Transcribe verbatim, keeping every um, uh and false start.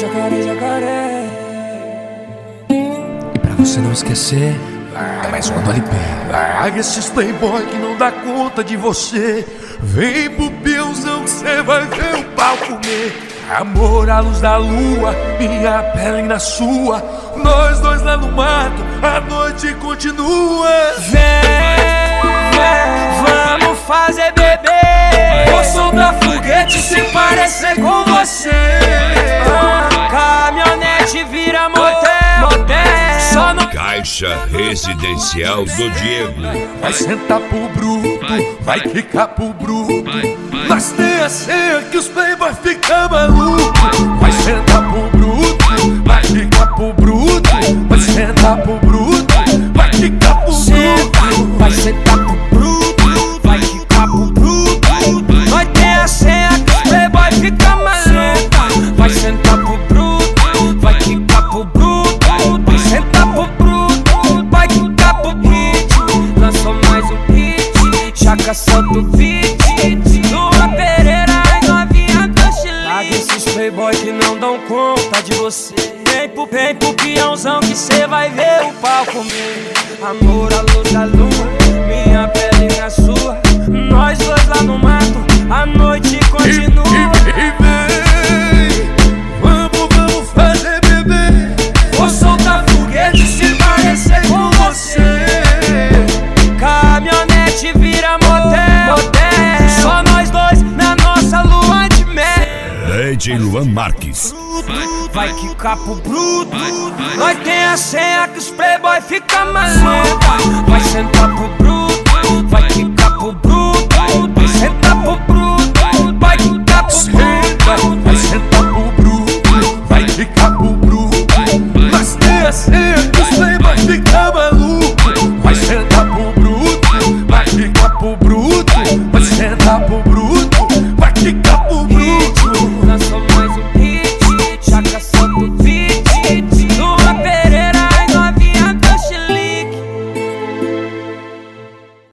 jacaré, jacaré. E pra você não esquecer, é mais uma do L P. Larga esses playboy que não dá conta de você. Vem pro peãozão que cê vai ver o pau comer. Amor à luz da lua, minha pele na sua. Nós dois lá no mato, a noite continua. Vem, vem, vamos fazer bebê. Vou soltar foguete se parecer com você. ah, Caminhonete vira motel, motel. Só no... Caixa Residencial do Diego. Vai sentar pro bruto, vai quicar pro bruto. Nós tem a senha que os playboy ficam maluco. Vai sentar pro bruto, vai quicar pro bruto. Vai sentar pro bruto, vai quicar pro bruto. Vai sentar pro bruto, vai quicar pro bruto. Nós tem a senha que os playboy fica maluco. Vai sentar pro bruto, vai quicar pro bruto. Vai sentar pro bruto, vai quicar pro bruto. Lançou mais um hit, Chaka solta o beat. Lua Pereira e novinha do Chile. Larga esses playboy que não dão conta de você. Vem pro, vem pro peãozão que cê vai ver o pau comer. Amor à luz da lua, minha pele na sua. Nós dois lá no mato, a noite continua. E, e, e vem, vamos, vamos fazer bebê. Vou soltar foguete se parecer com você. Caminhonete vira motel, motel. Só nós dois na nossa lua de mel. D J Luan Marques. Vai quicar pro bruto. Nós tem a senha que os playboy fica maluco. Vai sentar pro bruto, vai quicar pro bruto. Vai sentar pro bruto, vai quicar pro bruto. Vai sentar